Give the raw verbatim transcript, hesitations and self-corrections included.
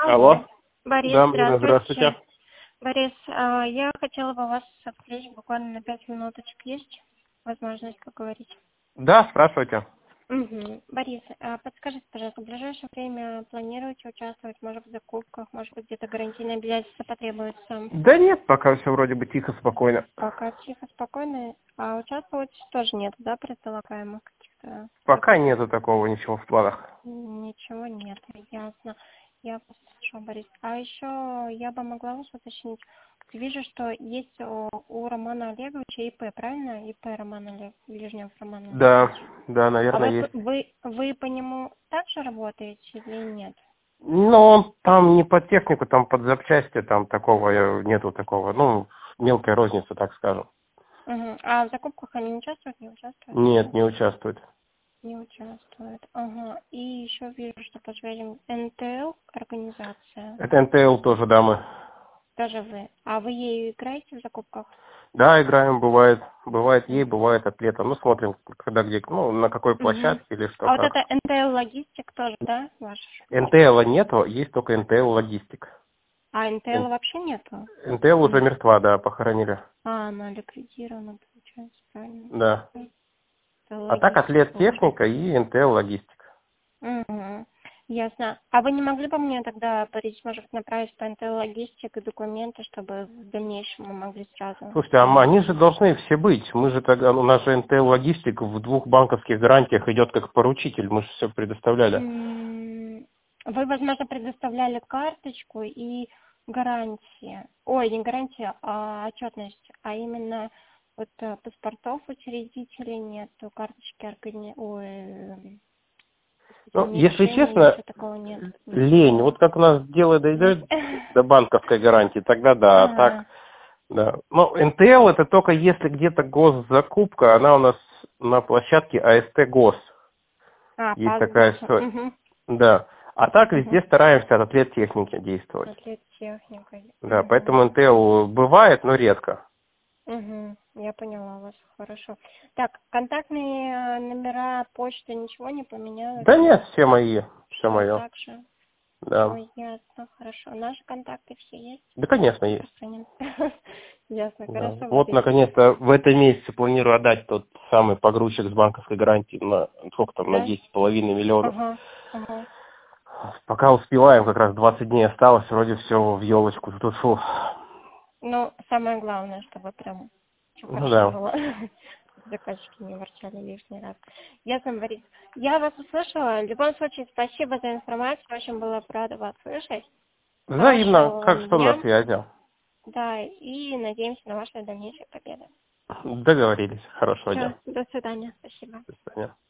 Алло. Алло. Борис, Да, Марина, здравствуйте. здравствуйте. Борис, а, я хотела бы вас отвлечь буквально на пять минуточек. Есть возможность поговорить? Да, спрашивайте. Угу. Борис, а подскажите, пожалуйста, в ближайшее время планируете участвовать, может, в закупках, может быть, где-то гарантийные обязательства потребуются? Да нет, пока все вроде бы тихо, спокойно. Пока тихо, спокойно. А участвовать тоже нет, да, предполагаемых каких-то Пока событий? нету такого ничего в планах. Ничего нет, ясно. Я послушала, Борис. А еще я бы могла вас уточнить. Вижу, что есть у, у Романа Олеговича ИП, правильно? ИП Роман Олег, Лежнев Роман Да, Олегович. да, А наверное, вот есть. вы, вы по нему также работаете или нет? Но он там не под технику, там под запчасти, там такого э, нету такого, ну, мелкая розница, так скажем. Угу. А в закупках они не участвуют, не участвуют? Нет, не участвует. Не участвуют. Ага. И еще вижу, что под связью эн тэ эл организация. Это эн тэ эл тоже, да, мы. Даже вы. А вы ею играете в закупках? Да, играем, бывает. Бывает ей, Мгм. бывает атлетом. Ну, смотрим, когда где, ну, на какой Мгм. площадке или что А вот как. это эн тэ эл логистик тоже, да, ваш? эн тэ эл нету, есть только эн тэ эл логистик. А эн тэ эл вообще нету? эн тэ эл уже мертва, да, похоронили. А, она ликвидирована, получается, правильно? Да. Это А так логистика атлет получается. техника и эн тэ эл логистика. Угу. Ясно. А вы не могли бы мне тогда, Борис, может, направить по эн тэ эл логистик и документы, чтобы в дальнейшем мы могли сразу? Слушайте, а они же должны все быть. Мы же тогда, у нас же эн тэ эл логистик в двух банковских гарантиях идет как поручитель. Мы же все предоставляли. М, Вы, возможно, предоставляли карточку и гарантии. Ой, не гарантия, а отчетность. А именно вот э, паспортов учредителей нет, карточки органи... Ой, э, Ну, не если решения, честно, ничего такого нет. лень. Ничего. Вот как у нас дело Есть? дойдет до банковской гарантии, тогда да. А так, Ага. да. Ну, эн тэ эл это только если где-то госзакупка, она у нас на площадке а эс тэ гос. А, Есть по такая ГОСу. история. Угу. Да. А так Угу. везде стараемся от атлет техники действовать. Атлет техникой. Да, Угу. поэтому эн тэ эл бывает, но редко. Угу. Я поняла вас. Хорошо. Так, контактные э, номера, почты, ничего не поменялось? Да нет, все мои, все Все мое. так же. Да. Ой, ясно, хорошо. Наши контакты все есть? Да, конечно, есть. Распространены. Ясно, Да. хорошо, Вот, Борис. наконец-то, в этом месяце планирую отдать тот самый погрузчик с банковской гарантией на, сколько там, на Да? десять с половиной миллионов. Ага, ага. Пока успеваем, как раз двадцать дней осталось, вроде все в елочку. Тут, фу. Ну, самое главное, чтобы прям все Ну хорошо да. было. Заказчики не ворчали лишний раз. Ясно, Борис. Я вас услышала. В любом случае, спасибо за информацию. Очень была рада вас слышать. Взаимно, Хорошего как вам что на дня. связи. Да, и надеемся на ваши дальнейшие победы. Договорились. Хорошего Все, дня. до свидания. Спасибо. До свидания.